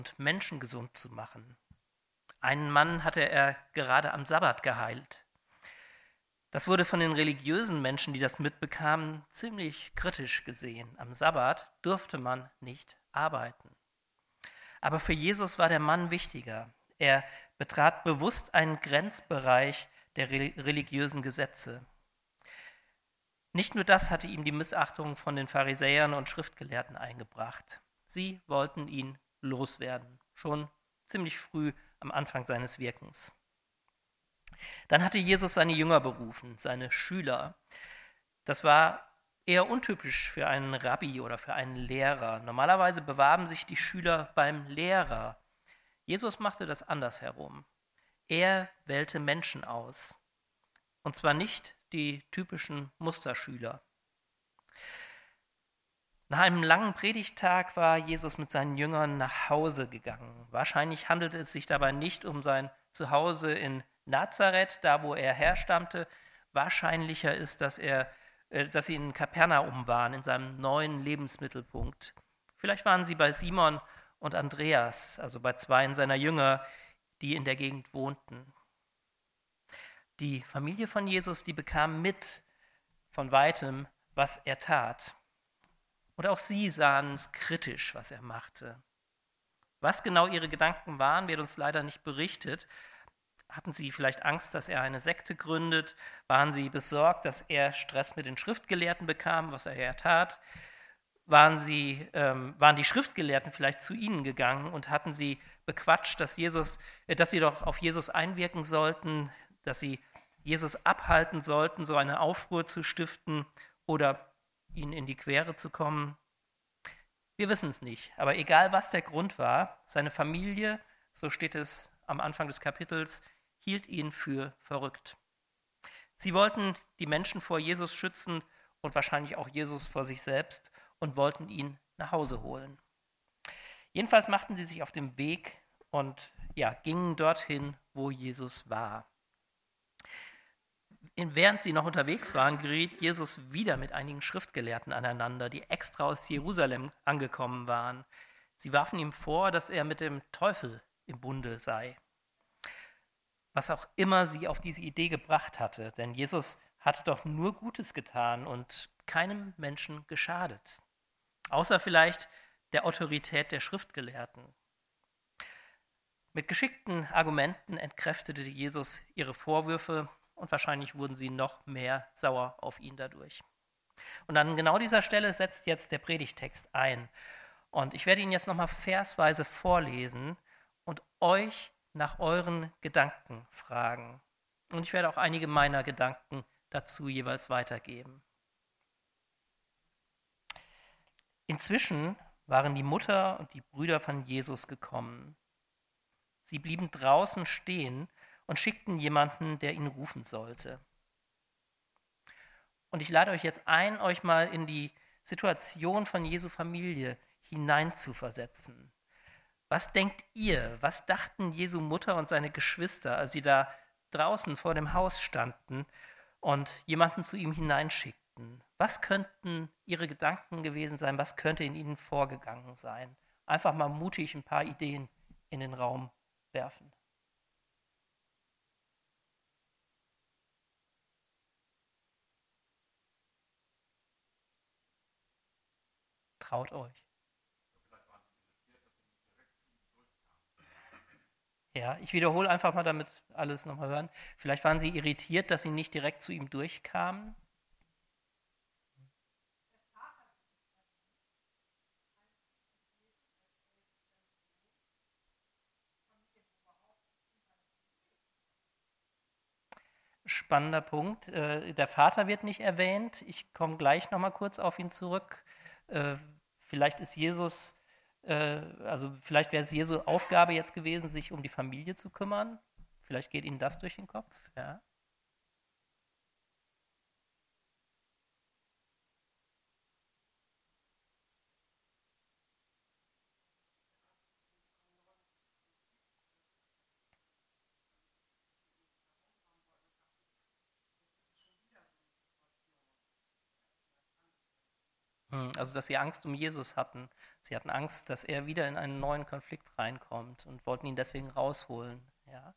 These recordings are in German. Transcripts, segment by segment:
und Menschen gesund zu machen. Einen Mann hatte er gerade am Sabbat geheilt. Das wurde von den religiösen Menschen, die das mitbekamen, ziemlich kritisch gesehen. Am Sabbat durfte man nicht arbeiten. Aber für Jesus war der Mann wichtiger. Er betrat bewusst einen Grenzbereich der religiösen Gesetze. Nicht nur das hatte ihm die Missachtung von den Pharisäern und Schriftgelehrten eingebracht. Sie wollten ihn loswerden, schon ziemlich früh am Anfang seines Wirkens. Dann hatte Jesus seine Jünger berufen, seine Schüler. Das war eher untypisch für einen Rabbi oder für einen Lehrer. Normalerweise bewarben sich die Schüler beim Lehrer. Jesus machte das andersherum. Er wählte Menschen aus. Und zwar nicht die typischen Musterschüler. Nach einem langen Predigttag war Jesus mit seinen Jüngern nach Hause gegangen. Wahrscheinlich handelte es sich dabei nicht um sein Zuhause in Nazareth, da wo er herstammte. Wahrscheinlicher ist, dass sie in Kapernaum waren, in seinem neuen Lebensmittelpunkt. Vielleicht waren sie bei Simon und Andreas, also bei zwei seiner Jünger, die in der Gegend wohnten. Die Familie von Jesus, die bekam mit von weitem, was er tat. Und auch sie sahen es kritisch, was er machte. Was genau ihre Gedanken waren, wird uns leider nicht berichtet. Hatten sie vielleicht Angst, dass er eine Sekte gründet? Waren sie besorgt, dass er Stress mit den Schriftgelehrten bekam, was er ja tat? Waren die Schriftgelehrten vielleicht zu ihnen gegangen und hatten sie bequatscht, dass sie doch auf Jesus einwirken sollten, dass sie Jesus abhalten sollten, so eine Aufruhr zu stiften oder ihnen in die Quere zu kommen? Wir wissen es nicht, aber egal was der Grund war, seine Familie, so steht es am Anfang des Kapitels, hielt ihn für verrückt. Sie wollten die Menschen vor Jesus schützen und wahrscheinlich auch Jesus vor sich selbst und wollten ihn nach Hause holen. Jedenfalls machten sie sich auf den Weg und gingen dorthin, wo Jesus war. Während sie noch unterwegs waren, geriet Jesus wieder mit einigen Schriftgelehrten aneinander, die extra aus Jerusalem angekommen waren. Sie warfen ihm vor, dass er mit dem Teufel im Bunde sei. Was auch immer sie auf diese Idee gebracht hatte, denn Jesus hatte doch nur Gutes getan und keinem Menschen geschadet. Außer vielleicht der Autorität der Schriftgelehrten. Mit geschickten Argumenten entkräftete Jesus ihre Vorwürfe und wahrscheinlich wurden sie noch mehr sauer auf ihn dadurch. Und an genau dieser Stelle setzt jetzt der Predigtext ein. Und ich werde ihn jetzt nochmal versweise vorlesen und euch nach euren Gedanken fragen. Und ich werde auch einige meiner Gedanken dazu jeweils weitergeben. Inzwischen waren die Mutter und die Brüder von Jesus gekommen. Sie blieben draußen stehen und schickten jemanden, der ihn rufen sollte. Und ich lade euch jetzt ein, euch mal in die Situation von Jesu Familie hineinzuversetzen. Was denkt ihr, was dachten Jesu Mutter und seine Geschwister, als sie da draußen vor dem Haus standen und jemanden zu ihm hineinschickten? Was könnten ihre Gedanken gewesen sein? Was könnte in ihnen vorgegangen sein? Einfach mal mutig ein paar Ideen in den Raum werfen. Traut euch. Ja, ich wiederhole einfach mal, damit alles nochmal hören. Vielleicht waren sie irritiert, dass sie nicht direkt zu ihm durchkamen. Spannender Punkt. Der Vater wird nicht erwähnt. Ich komme gleich nochmal kurz auf ihn zurück. Äh, Vielleicht ist vielleicht wäre es Jesu Aufgabe jetzt gewesen, sich um die Familie zu kümmern. Vielleicht geht Ihnen das durch den Kopf. Ja. Also, dass sie Angst um Jesus hatten. Sie hatten Angst, dass er wieder in einen neuen Konflikt reinkommt und wollten ihn deswegen rausholen. Ja.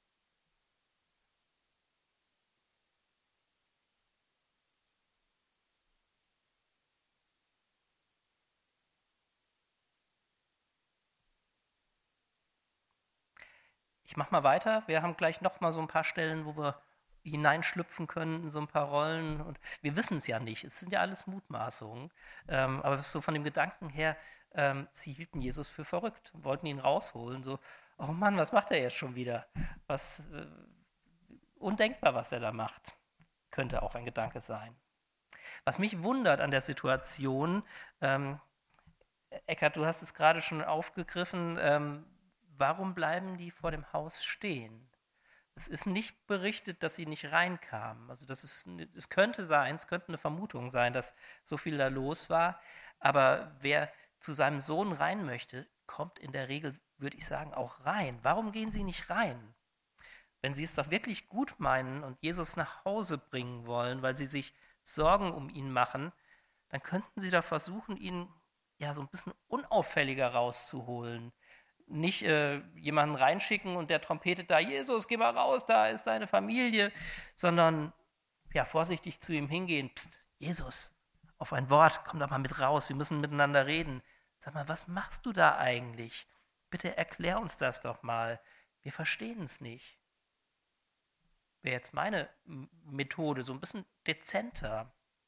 Ich mache mal weiter. Wir haben gleich noch mal so ein paar Stellen, wo wir hineinschlüpfen können in so ein paar Rollen. Und wir wissen es ja nicht. Es sind ja alles Mutmaßungen. Aber so von dem Gedanken her, sie hielten Jesus für verrückt, wollten ihn rausholen. So, oh Mann, was macht er jetzt schon wieder? Was undenkbar, was er da macht. Könnte auch ein Gedanke sein. Was mich wundert an der Situation, Eckart, du hast es gerade schon aufgegriffen, warum bleiben die vor dem Haus stehen? Es ist nicht berichtet, dass sie nicht reinkamen. Also es könnte sein, es könnte eine Vermutung sein, dass so viel da los war. Aber wer zu seinem Sohn rein möchte, kommt in der Regel, würde ich sagen, auch rein. Warum gehen sie nicht rein? Wenn sie es doch wirklich gut meinen und Jesus nach Hause bringen wollen, weil sie sich Sorgen um ihn machen, dann könnten sie doch versuchen, ihn ja so ein bisschen unauffälliger rauszuholen. Nicht jemanden reinschicken und der trompetet da, Jesus, geh mal raus, da ist deine Familie, sondern ja, vorsichtig zu ihm hingehen. Psst, Jesus, auf ein Wort, komm doch mal mit raus, wir müssen miteinander reden. Sag mal, was machst du da eigentlich? Bitte erklär uns das doch mal. Wir verstehen es nicht. Wäre jetzt meine Methode, so ein bisschen dezenter.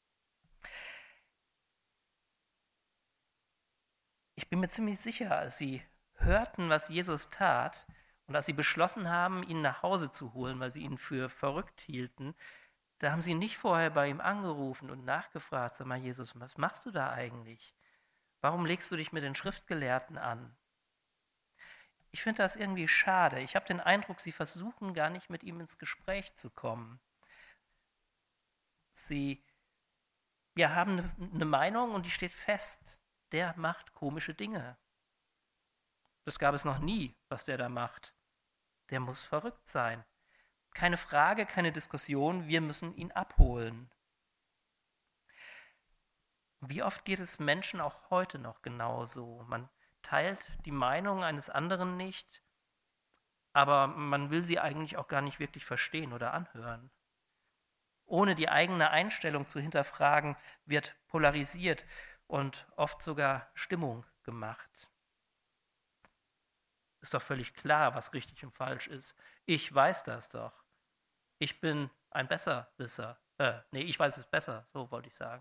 Ich bin mir ziemlich sicher, als sie hörten, was Jesus tat und als sie beschlossen haben, ihn nach Hause zu holen, weil sie ihn für verrückt hielten, da haben sie nicht vorher bei ihm angerufen und nachgefragt, sag mal Jesus, was machst du da eigentlich? Warum legst du dich mit den Schriftgelehrten an? Ich finde das irgendwie schade. Ich habe den Eindruck, sie versuchen gar nicht mit ihm ins Gespräch zu kommen. Sie haben eine Meinung und die steht fest. Der macht komische Dinge. Das gab es noch nie, was der da macht. Der muss verrückt sein. Keine Frage, keine Diskussion, wir müssen ihn abholen. Wie oft geht es Menschen auch heute noch genauso? Man teilt die Meinung eines anderen nicht, aber man will sie eigentlich auch gar nicht wirklich verstehen oder anhören. Ohne die eigene Einstellung zu hinterfragen, wird polarisiert und oft sogar Stimmung gemacht. Ist doch völlig klar, was richtig und falsch ist. Ich weiß das doch. Ich bin ein Besserwisser. Ich weiß es besser, so wollte ich sagen.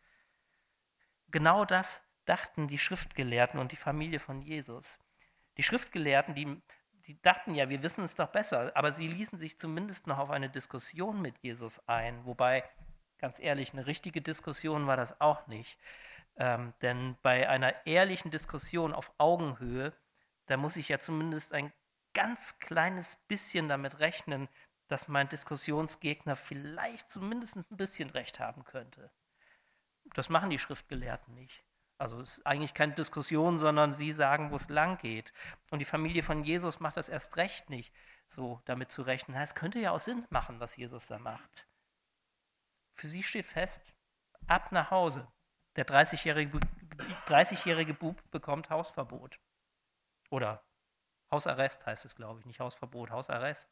Genau das dachten die Schriftgelehrten und die Familie von Jesus. Die Schriftgelehrten, die dachten ja, wir wissen es doch besser, aber sie ließen sich zumindest noch auf eine Diskussion mit Jesus ein, wobei, ganz ehrlich, eine richtige Diskussion war das auch nicht. Denn bei einer ehrlichen Diskussion auf Augenhöhe, da muss ich ja zumindest ein ganz kleines bisschen damit rechnen, dass mein Diskussionsgegner vielleicht zumindest ein bisschen recht haben könnte. Das machen die Schriftgelehrten nicht. Also es ist eigentlich keine Diskussion, sondern sie sagen, wo es lang geht. Und die Familie von Jesus macht das erst recht nicht, so damit zu rechnen. Es könnte ja auch Sinn machen, was Jesus da macht. Für sie steht fest, ab nach Hause. Der 30-jährige Bub bekommt Hausverbot. Oder Hausarrest heißt es, glaube ich, nicht Hausverbot, Hausarrest.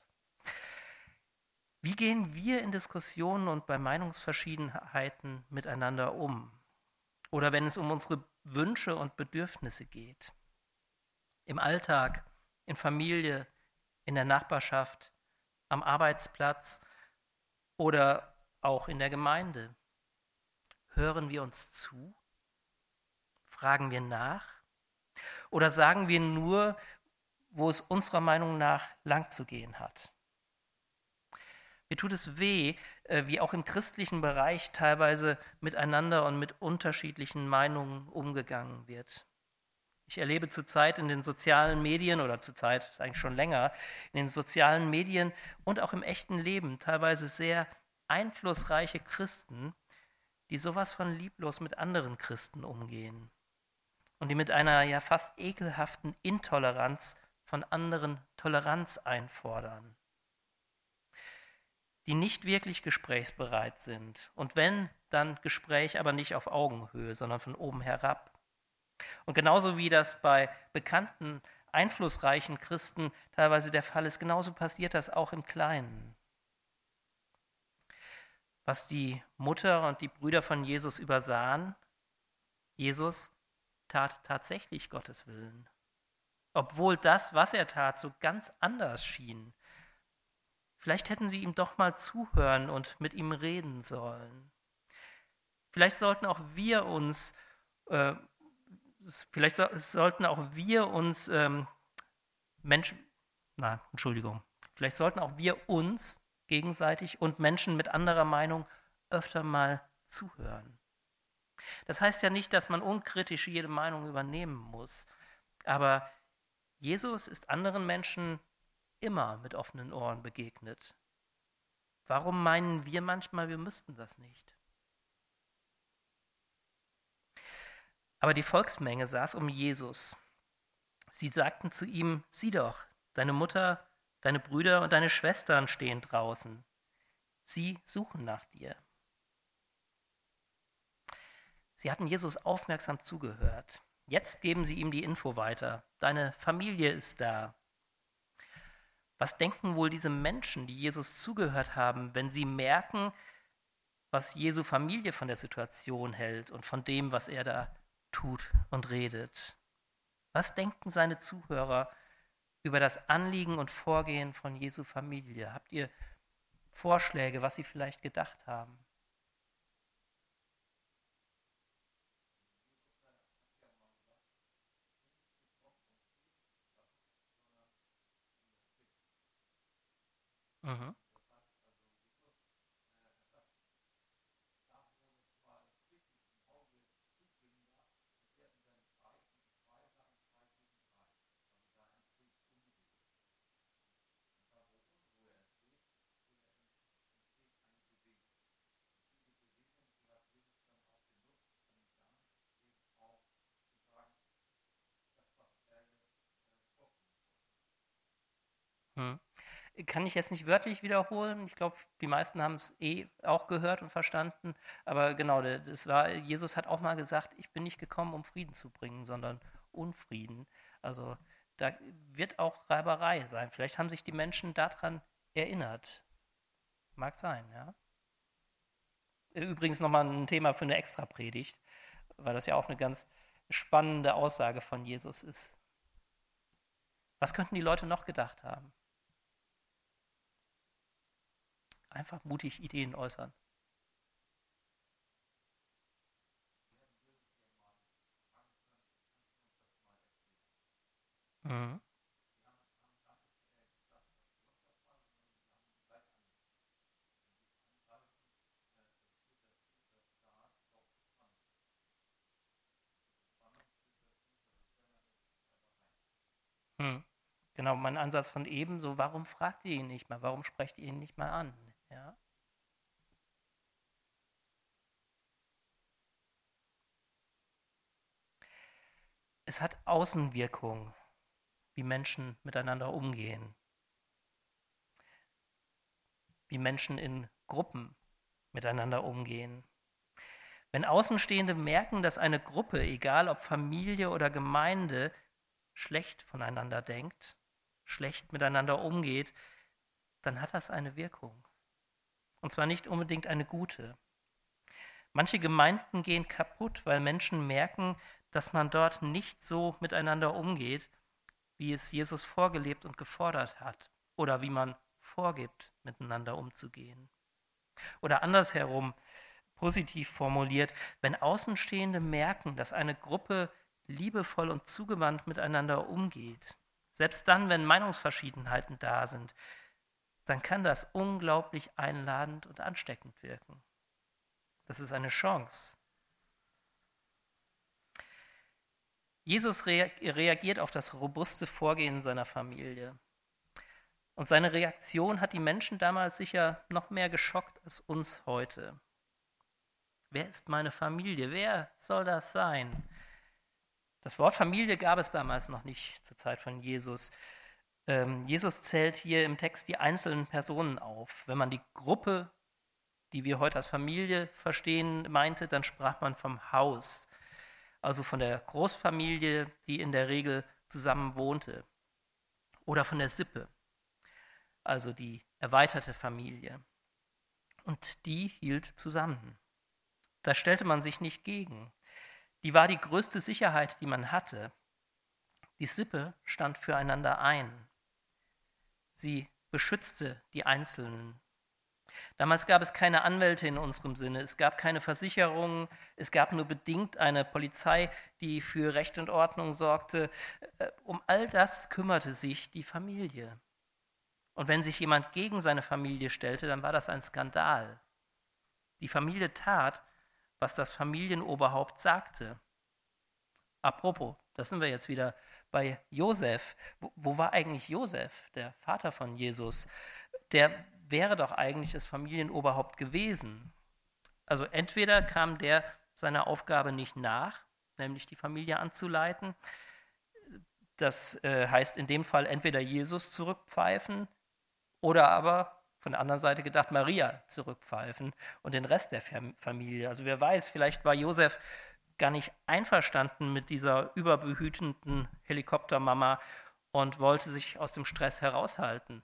Wie gehen wir in Diskussionen und bei Meinungsverschiedenheiten miteinander um? Oder wenn es um unsere Wünsche und Bedürfnisse geht? Im Alltag, in Familie, in der Nachbarschaft, am Arbeitsplatz oder auch in der Gemeinde? Hören wir uns zu? Fragen wir nach? Oder sagen wir nur, wo es unserer Meinung nach lang zu gehen hat? Mir tut es weh, wie auch im christlichen Bereich teilweise miteinander und mit unterschiedlichen Meinungen umgegangen wird. Ich erlebe zurzeit in den sozialen Medien oder zurzeit eigentlich schon länger in den sozialen Medien und auch im echten Leben teilweise sehr einflussreiche Christen, die sowas von lieblos mit anderen Christen umgehen und die mit einer ja fast ekelhaften Intoleranz von anderen Toleranz einfordern. die nicht wirklich gesprächsbereit sind. Und wenn, dann Gespräch aber nicht auf Augenhöhe, sondern von oben herab. Und genauso wie das bei bekannten, einflussreichen Christen teilweise der Fall ist, genauso passiert das auch im Kleinen. Was die Mutter und die Brüder von Jesus übersahen, Jesus tat tatsächlich Gottes Willen. Obwohl das, was er tat, so ganz anders schien. Vielleicht hätten sie ihm doch mal zuhören und mit ihm reden sollen. Vielleicht sollten auch wir uns vielleicht sollten auch wir uns gegenseitig und Menschen mit anderer Meinung öfter mal zuhören. Das heißt ja nicht, dass man unkritisch jede Meinung übernehmen muss, aber Jesus ist anderen Menschen immer mit offenen Ohren begegnet. Warum meinen wir manchmal, wir müssten das nicht? Aber die Volksmenge saß um Jesus. Sie sagten zu ihm: Sieh doch, deine Mutter, deine Brüder und deine Schwestern stehen draußen. Sie suchen nach dir. Sie hatten Jesus aufmerksam zugehört. Jetzt geben sie ihm die Info weiter. Deine Familie ist da. Was denken wohl diese Menschen, die Jesus zugehört haben, wenn sie merken, was Jesu Familie von der Situation hält und von dem, was er da tut und redet? Was denken seine Zuhörer über das Anliegen und Vorgehen von Jesu Familie? Habt ihr Vorschläge, was sie vielleicht gedacht haben? Mhm. Mhm. Kann ich jetzt nicht wörtlich wiederholen. Ich glaube, die meisten haben es auch gehört und verstanden. Aber genau, Jesus hat auch mal gesagt, ich bin nicht gekommen, um Frieden zu bringen, sondern Unfrieden. Also da wird auch Reiberei sein. Vielleicht haben sich die Menschen daran erinnert. Mag sein, ja. Übrigens nochmal ein Thema für eine Extrapredigt, weil das ja auch eine ganz spannende Aussage von Jesus ist. Was könnten die Leute noch gedacht haben? Einfach mutig Ideen äußern. Mhm. Mhm. Genau, mein Ansatz von eben, so, warum fragt ihr ihn nicht mal? Warum sprecht ihr ihn nicht mal an? Ja? Es hat Außenwirkung, wie Menschen miteinander umgehen, wie Menschen in Gruppen miteinander umgehen. Wenn Außenstehende merken, dass eine Gruppe, egal ob Familie oder Gemeinde, schlecht voneinander denkt, schlecht miteinander umgeht, dann hat das eine Wirkung. Und zwar nicht unbedingt eine gute. Manche Gemeinden gehen kaputt, weil Menschen merken, dass man dort nicht so miteinander umgeht, wie es Jesus vorgelebt und gefordert hat. Oder wie man vorgibt, miteinander umzugehen. Oder andersherum, positiv formuliert, wenn Außenstehende merken, dass eine Gruppe liebevoll und zugewandt miteinander umgeht, selbst dann, wenn Meinungsverschiedenheiten da sind, dann kann das unglaublich einladend und ansteckend wirken. Das ist eine Chance. Jesus reagiert auf das robuste Vorgehen seiner Familie. Und seine Reaktion hat die Menschen damals sicher noch mehr geschockt als uns heute. Wer ist meine Familie? Wer soll das sein? Das Wort Familie gab es damals noch nicht zur Zeit von Jesus. Jesus zählt hier im Text die einzelnen Personen auf. Wenn man die Gruppe, die wir heute als Familie verstehen, meinte, dann sprach man vom Haus, also von der Großfamilie, die in der Regel zusammen wohnte, oder von der Sippe, also die erweiterte Familie. Und die hielt zusammen. Da stellte man sich nicht gegen. Die war die größte Sicherheit, die man hatte. Die Sippe stand füreinander ein. Sie beschützte die Einzelnen. Damals gab es keine Anwälte in unserem Sinne, es gab keine Versicherungen, es gab nur bedingt eine Polizei, die für Recht und Ordnung sorgte. Um all das kümmerte sich die Familie. Und wenn sich jemand gegen seine Familie stellte, dann war das ein Skandal. Die Familie tat, was das Familienoberhaupt sagte. Apropos, da sind wir jetzt wieder bei Josef. Wo war eigentlich Josef, der Vater von Jesus? Der wäre doch eigentlich das Familienoberhaupt gewesen. Also entweder kam der seiner Aufgabe nicht nach, nämlich die Familie anzuleiten. Das heißt in dem Fall entweder Jesus zurückpfeifen oder aber von der anderen Seite gedacht Maria zurückpfeifen und den Rest der Familie. Also wer weiß, vielleicht war Josef gar nicht einverstanden mit dieser überbehütenden Helikoptermama und wollte sich aus dem Stress heraushalten.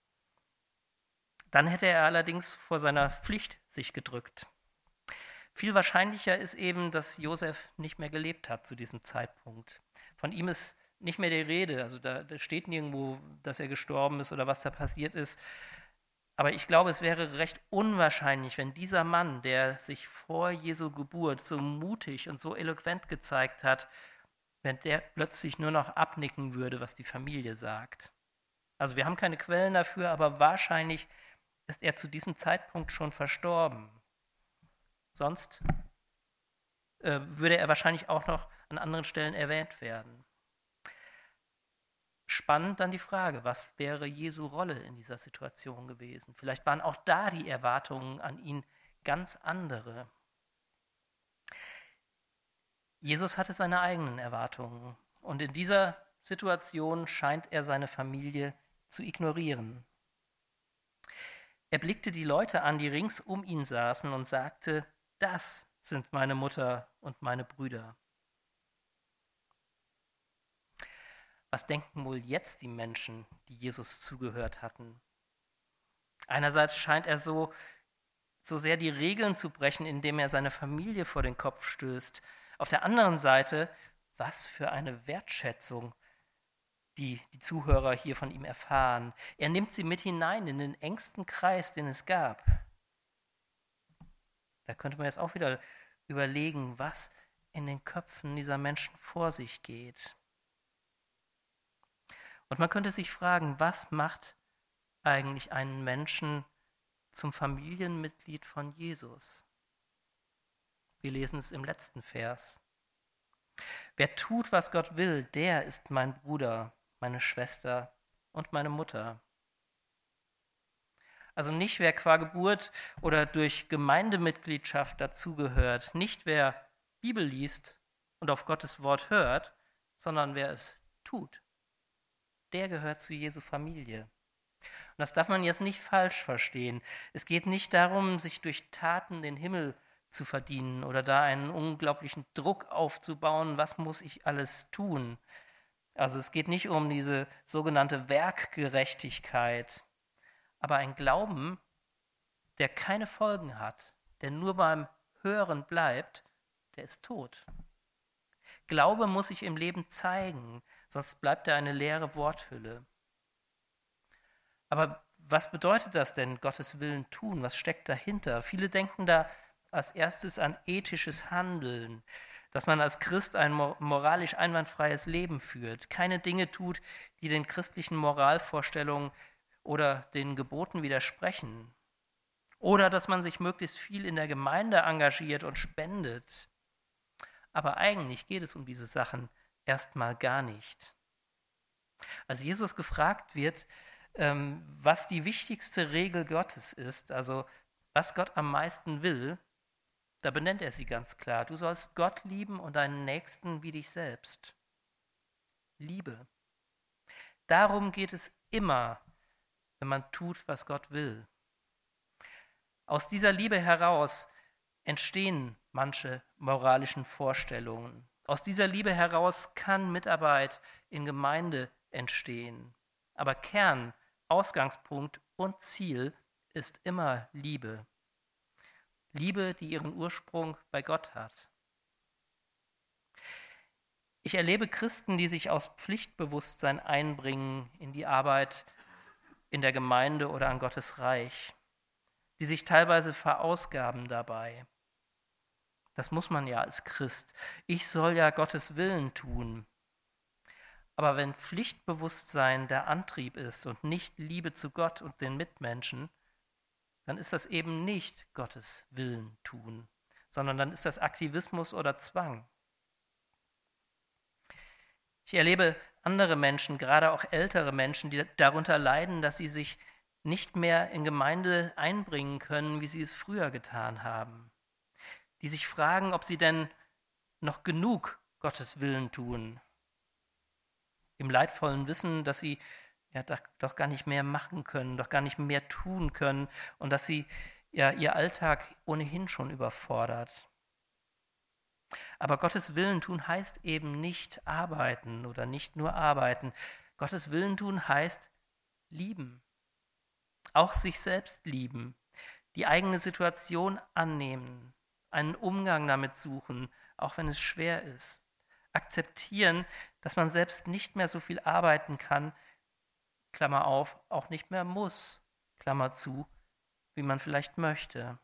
Dann hätte er allerdings vor seiner Pflicht sich gedrückt. Viel wahrscheinlicher ist eben, dass Josef nicht mehr gelebt hat zu diesem Zeitpunkt. Von ihm ist nicht mehr die Rede, also da steht nirgendwo, dass er gestorben ist oder was da passiert ist. Aber ich glaube, es wäre recht unwahrscheinlich, wenn dieser Mann, der sich vor Jesu Geburt so mutig und so eloquent gezeigt hat, wenn der plötzlich nur noch abnicken würde, was die Familie sagt. Also wir haben keine Quellen dafür, aber wahrscheinlich ist er zu diesem Zeitpunkt schon verstorben. Sonst würde er wahrscheinlich auch noch an anderen Stellen erwähnt werden. Spannend dann die Frage, was wäre Jesu Rolle in dieser Situation gewesen? Vielleicht waren auch da die Erwartungen an ihn ganz andere. Jesus hatte seine eigenen Erwartungen und in dieser Situation scheint er seine Familie zu ignorieren. Er blickte die Leute an, die rings um ihn saßen und sagte, das sind meine Mutter und meine Brüder. Was denken wohl jetzt die Menschen, die Jesus zugehört hatten? Einerseits scheint er so sehr die Regeln zu brechen, indem er seine Familie vor den Kopf stößt. Auf der anderen Seite, was für eine Wertschätzung, die Zuhörer hier von ihm erfahren. Er nimmt sie mit hinein in den engsten Kreis, den es gab. Da könnte man jetzt auch wieder überlegen, was in den Köpfen dieser Menschen vor sich geht. Und man könnte sich fragen, was macht eigentlich einen Menschen zum Familienmitglied von Jesus? Wir lesen es im letzten Vers. Wer tut, was Gott will, der ist mein Bruder, meine Schwester und meine Mutter. Also nicht wer qua Geburt oder durch Gemeindemitgliedschaft dazugehört, nicht wer Bibel liest und auf Gottes Wort hört, sondern wer es tut. Der gehört zu Jesu Familie. Und das darf man jetzt nicht falsch verstehen. Es geht nicht darum, sich durch Taten den Himmel zu verdienen oder da einen unglaublichen Druck aufzubauen, was muss ich alles tun. Also es geht nicht um diese sogenannte Werkgerechtigkeit, aber ein Glauben, der keine Folgen hat, der nur beim Hören bleibt, der ist tot. Glaube muss sich im Leben zeigen, sonst bleibt er eine leere Worthülle. Aber was bedeutet das denn, Gottes Willen tun? Was steckt dahinter? Viele denken da als erstes an ethisches Handeln, dass man als Christ ein moralisch einwandfreies Leben führt, keine Dinge tut, die den christlichen Moralvorstellungen oder den Geboten widersprechen. Oder dass man sich möglichst viel in der Gemeinde engagiert und spendet. Aber eigentlich geht es um diese Sachen erstmal gar nicht. Als Jesus gefragt wird, was die wichtigste Regel Gottes ist, also was Gott am meisten will, da benennt er sie ganz klar. Du sollst Gott lieben und deinen Nächsten wie dich selbst. Liebe. Darum geht es immer, wenn man tut, was Gott will. Aus dieser Liebe heraus entstehen manche moralischen Vorstellungen. Aus dieser Liebe heraus kann Mitarbeit in Gemeinde entstehen. Aber Kern, Ausgangspunkt und Ziel ist immer Liebe. Liebe, die ihren Ursprung bei Gott hat. Ich erlebe Christen, die sich aus Pflichtbewusstsein einbringen in die Arbeit in der Gemeinde oder an Gottes Reich, die sich teilweise verausgaben dabei. Das muss man ja als Christ. Ich soll ja Gottes Willen tun. Aber wenn Pflichtbewusstsein der Antrieb ist und nicht Liebe zu Gott und den Mitmenschen, dann ist das eben nicht Gottes Willen tun, sondern dann ist das Aktivismus oder Zwang. Ich erlebe andere Menschen, gerade auch ältere Menschen, die darunter leiden, dass sie sich nicht mehr in Gemeinde einbringen können, wie sie es früher getan haben. Die sich fragen, ob sie denn noch genug Gottes Willen tun. Im leidvollen Wissen, dass sie ja doch gar nicht mehr machen können, doch gar nicht mehr tun können und dass sie ja ihr Alltag ohnehin schon überfordert. Aber Gottes Willen tun heißt eben nicht arbeiten oder nicht nur arbeiten. Gottes Willen tun heißt lieben. Auch sich selbst lieben, die eigene Situation annehmen, einen Umgang damit suchen, auch wenn es schwer ist. Akzeptieren, dass man selbst nicht mehr so viel arbeiten kann, Klammer auf, auch nicht mehr muss, Klammer zu, wie man vielleicht möchte.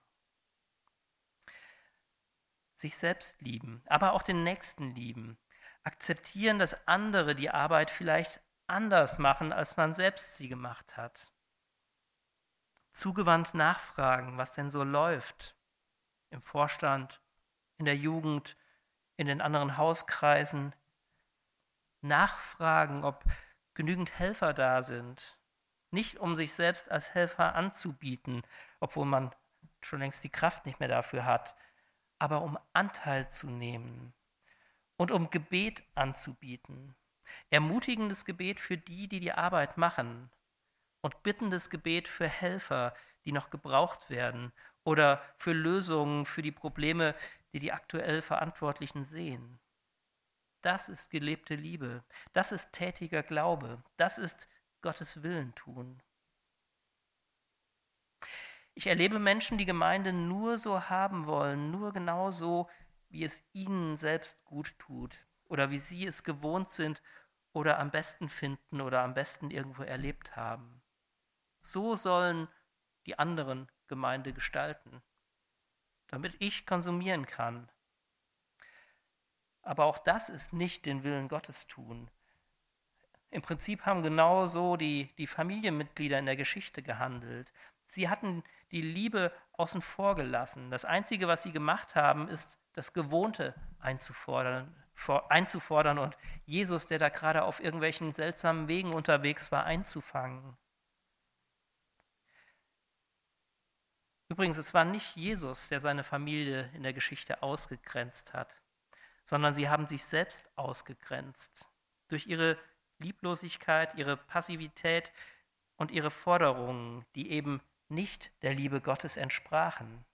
Sich selbst lieben, aber auch den Nächsten lieben. Akzeptieren, dass andere die Arbeit vielleicht anders machen, als man selbst sie gemacht hat. Zugewandt nachfragen, was denn so läuft. Im Vorstand, in der Jugend, in den anderen Hauskreisen. Nachfragen, ob genügend Helfer da sind. Nicht um sich selbst als Helfer anzubieten, obwohl man schon längst die Kraft nicht mehr dafür hat, aber um Anteil zu nehmen und um Gebet anzubieten. Ermutigendes Gebet für die, die die Arbeit machen und bittendes Gebet für Helfer, die noch gebraucht werden oder für Lösungen für die Probleme, die die aktuell Verantwortlichen sehen. Das ist gelebte Liebe, das ist tätiger Glaube, das ist Gottes Willen tun. Ich erlebe Menschen, die Gemeinde nur so haben wollen, nur genau so, wie es ihnen selbst gut tut oder wie sie es gewohnt sind oder am besten finden oder am besten irgendwo erlebt haben. So sollen die anderen Gemeinde gestalten, damit ich konsumieren kann. Aber auch das ist nicht den Willen Gottes tun. Im Prinzip haben genauso die Familienmitglieder in der Geschichte gehandelt. Sie hatten die Liebe außen vor gelassen. Das Einzige, was sie gemacht haben, ist, das Gewohnte einzufordern und Jesus, der da gerade auf irgendwelchen seltsamen Wegen unterwegs war, einzufangen. Übrigens, es war nicht Jesus, der seine Familie in der Geschichte ausgegrenzt hat, sondern sie haben sich selbst ausgegrenzt durch ihre Lieblosigkeit, ihre Passivität und ihre Forderungen, die eben nicht der Liebe Gottes entsprachen.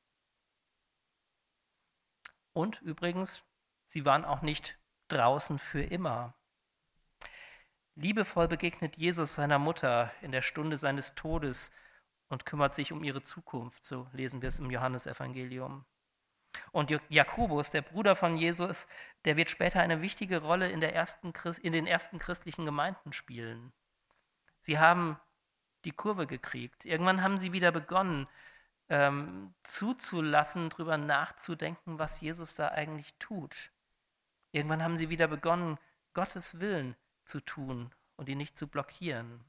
Und übrigens, sie waren auch nicht draußen für immer. Liebevoll begegnet Jesus seiner Mutter in der Stunde seines Todes und kümmert sich um ihre Zukunft, so lesen wir es im Johannesevangelium. Und Jakobus, der Bruder von Jesus, der wird später eine wichtige Rolle in den ersten christlichen Gemeinden spielen. Sie haben die Kurve gekriegt. Irgendwann haben sie wieder begonnen, zuzulassen, darüber nachzudenken, was Jesus da eigentlich tut. Irgendwann haben sie wieder begonnen, Gottes Willen zu tun und ihn nicht zu blockieren.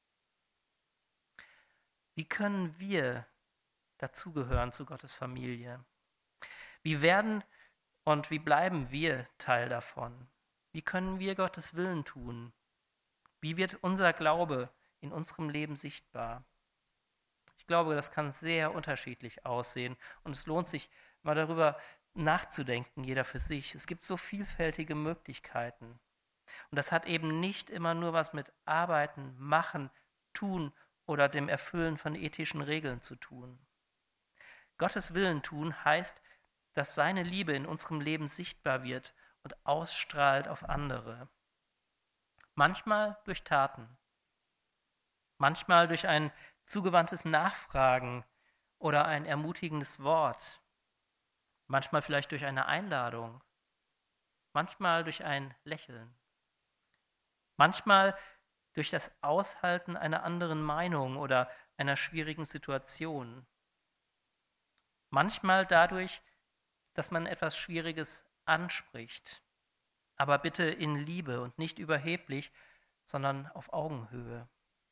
Wie können wir dazugehören zu Gottes Familie? Wie werden und wie bleiben wir Teil davon? Wie können wir Gottes Willen tun? Wie wird unser Glaube in unserem Leben sichtbar? Ich glaube, das kann sehr unterschiedlich aussehen und es lohnt sich, mal darüber nachzudenken, jeder für sich. Es gibt so vielfältige Möglichkeiten. Und das hat eben nicht immer nur was mit Arbeiten, Machen, Tun oder dem Erfüllen von ethischen Regeln zu tun. Gottes Willen tun heißt, dass seine Liebe in unserem Leben sichtbar wird und ausstrahlt auf andere. Manchmal durch Taten, manchmal durch ein zugewandtes Nachfragen oder ein ermutigendes Wort, manchmal vielleicht durch eine Einladung, manchmal durch ein Lächeln, manchmal durch das Aushalten einer anderen Meinung oder einer schwierigen Situation, manchmal dadurch, dass man etwas Schwieriges anspricht, aber bitte in Liebe und nicht überheblich, sondern auf Augenhöhe.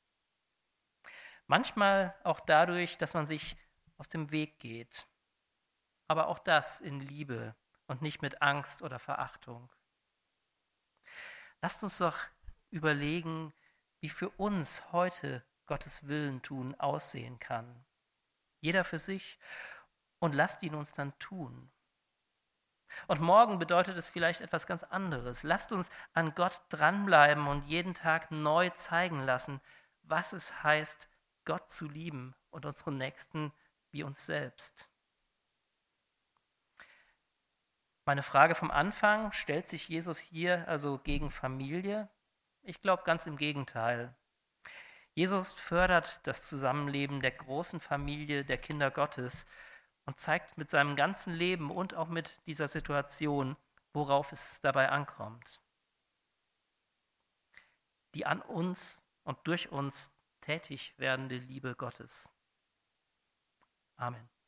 Manchmal auch dadurch, dass man sich aus dem Weg geht, aber auch das in Liebe und nicht mit Angst oder Verachtung. Lasst uns doch überlegen, wie für uns heute Gottes Willen tun aussehen kann. Jeder für sich, und lasst ihn uns dann tun. Und morgen bedeutet es vielleicht etwas ganz anderes. Lasst uns an Gott dranbleiben und jeden Tag neu zeigen lassen, was es heißt, Gott zu lieben und unseren Nächsten wie uns selbst. Meine Frage vom Anfang, stellt sich Jesus hier also gegen Familie? Ich glaube ganz im Gegenteil. Jesus fördert das Zusammenleben der großen Familie der Kinder Gottes und zeigt mit seinem ganzen Leben und auch mit dieser Situation, worauf es dabei ankommt. Die an uns und durch uns tätig werdende Liebe Gottes. Amen.